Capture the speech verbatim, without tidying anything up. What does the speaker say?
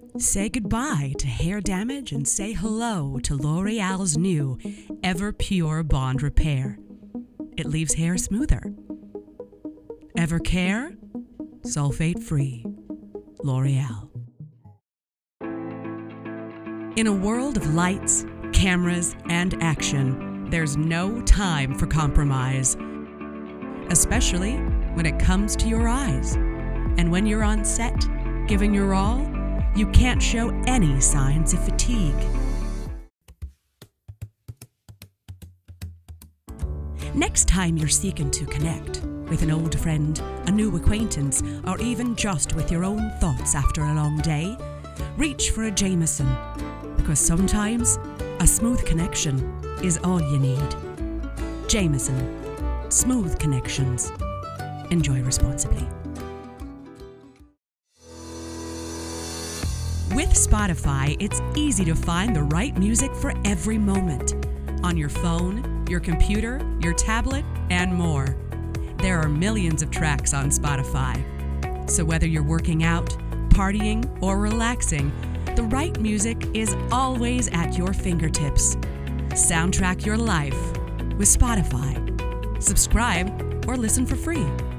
Say goodbye to hair damage and say hello to L'Oreal's new Ever Pure Bond Repair. It leaves hair smoother. Ever care? Sulfate-free. L'Oreal. In a world of lights, cameras, and action, there's no time for compromise, especially when it comes to your eyes. And when you're on set, giving your all, you can't show any signs of fatigue. Next time you're seeking to connect with an old friend, a new acquaintance, or even just with your own thoughts after a long day, reach for a Jameson, because sometimes a smooth connection is all you need. Jameson. Smooth connections. Enjoy responsibly. With Spotify, it's easy to find the right music for every moment. On your phone, your computer, your tablet, and more. There are millions of tracks on Spotify. So whether you're working out, partying, or relaxing, the right music is always at your fingertips. Soundtrack your life with Spotify. Subscribe or listen for free.